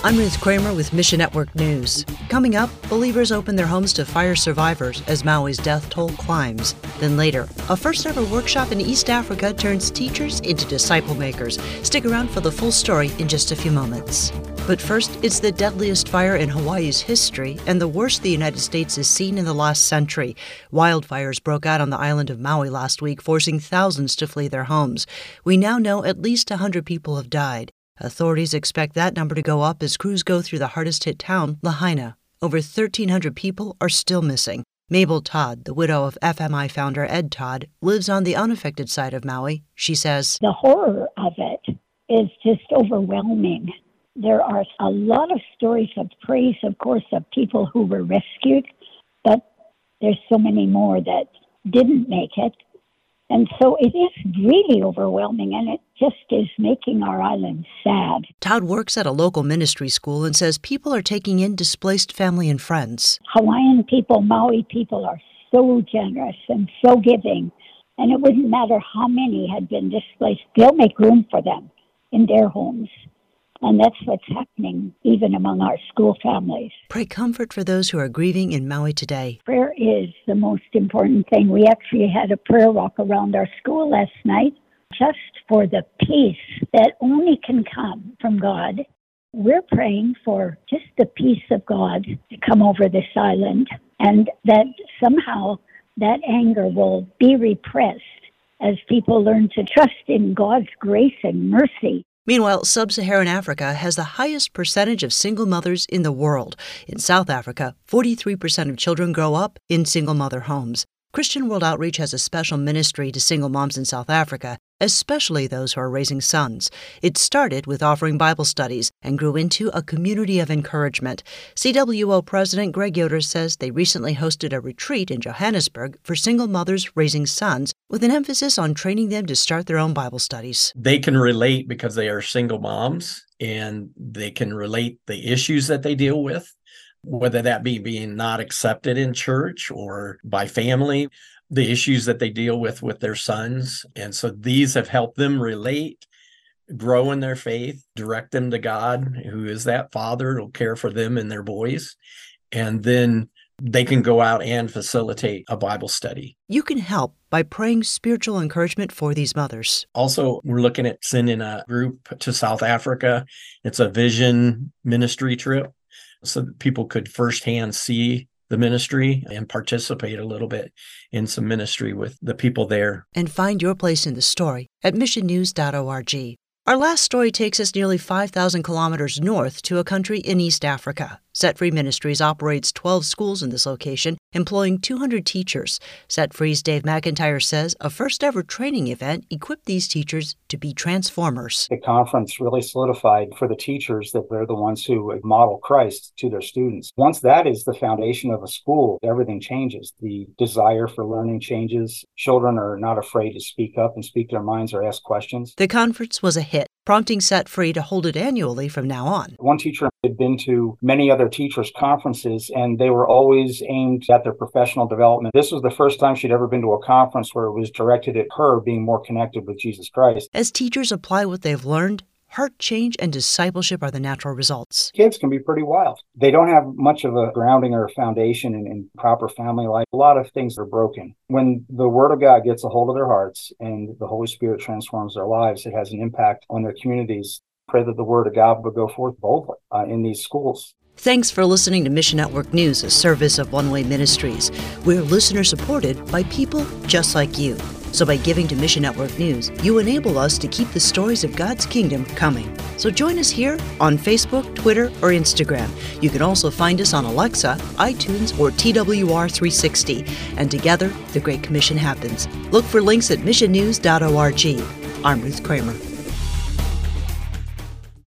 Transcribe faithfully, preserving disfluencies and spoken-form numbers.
I'm Ruth Kramer with Mission Network News. Coming up, believers open their homes to fire survivors as Maui's death toll climbs. Then later, a first-ever workshop in East Africa turns teachers into disciple makers. Stick around for the full story in just a few moments. But first, it's the deadliest fire in Hawaii's history and the worst the United States has seen in the last century. Wildfires broke out on the island of Maui last week, forcing thousands to flee their homes. We now know at least one hundred people have died. Authorities expect that number to go up as crews go through the hardest-hit town, Lahaina. Over thirteen hundred people are still missing. Mabel Todd, the widow of F M I founder Ed Todd, lives on the unaffected side of Maui. She says, "The horror of it is just overwhelming. There are a lot of stories of praise, of course, of people who were rescued, but there's so many more that didn't make it. And so it is really overwhelming, and it just is making our island sad." Todd works at a local ministry school and says people are taking in displaced family and friends. Hawaiian people, Maui people are so generous and so giving, and it wouldn't matter how many had been displaced. They'll make room for them in their homes. And that's what's happening even among our school families. Pray comfort for those who are grieving in Maui today. Prayer is the most important thing. We actually had a prayer walk around our school last night just for the peace that only can come from God. We're praying for just the peace of God to come over this island, and that somehow that anger will be repressed as people learn to trust in God's grace and mercy. Meanwhile, sub-Saharan Africa has the highest percentage of single mothers in the world. In South Africa, forty-three percent of children grow up in single-mother homes. Christian World Outreach has a special ministry to single moms in South Africa, especially those who are raising sons. It started with offering Bible studies and grew into a community of encouragement. C W O President Greg Yoder says they recently hosted a retreat in Johannesburg for single mothers raising sons, with an emphasis on training them to start their own Bible studies. They can relate because they are single moms, and they can relate the issues that they deal with, whether that be being not accepted in church or by family, the issues that they deal with with their sons. And so these have helped them relate, grow in their faith, direct them to God, who is that Father who will care for them and their boys. And then they can go out and facilitate a Bible study. You can help by praying spiritual encouragement for these mothers. Also, we're looking at sending a group to South Africa. It's a vision ministry trip, so that people could firsthand see the ministry and participate a little bit in some ministry with the people there. And find your place in the story at mission news dot org. Our last story takes us nearly five thousand kilometers north to a country in East Africa. Set Free Ministries operates twelve schools in this location, employing two hundred teachers. Set Free's Dave McIntyre says a first-ever training event equipped these teachers to be transformers. The conference really solidified for the teachers that they're the ones who model Christ to their students. Once that is the foundation of a school, everything changes. The desire for learning changes. Children are not afraid to speak up and speak their minds or ask questions. The conference was a hit, prompting Set Free to hold it annually from now on. One teacher had been to many other teachers' conferences, and they were always aimed at their professional development. This was the first time she'd ever been to a conference where it was directed at her being more connected with Jesus Christ. As teachers apply what they've learned, heart change and discipleship are the natural results. Kids can be pretty wild. They don't have much of a grounding or a foundation in, in proper family life. A lot of things are broken. When the Word of God gets a hold of their hearts and the Holy Spirit transforms their lives, it has an impact on their communities. Pray that the Word of God will go forth boldly uh, in these schools. Thanks for listening to Mission Network News, a service of One Way Ministries. We're listener-supported by people just like you. So by giving to Mission Network News, you enable us to keep the stories of God's kingdom coming. So join us here on Facebook, Twitter, or Instagram. You can also find us on Alexa, iTunes, or T W R three sixty. And together, the Great Commission happens. Look for links at mission news dot org. I'm Ruth Kramer.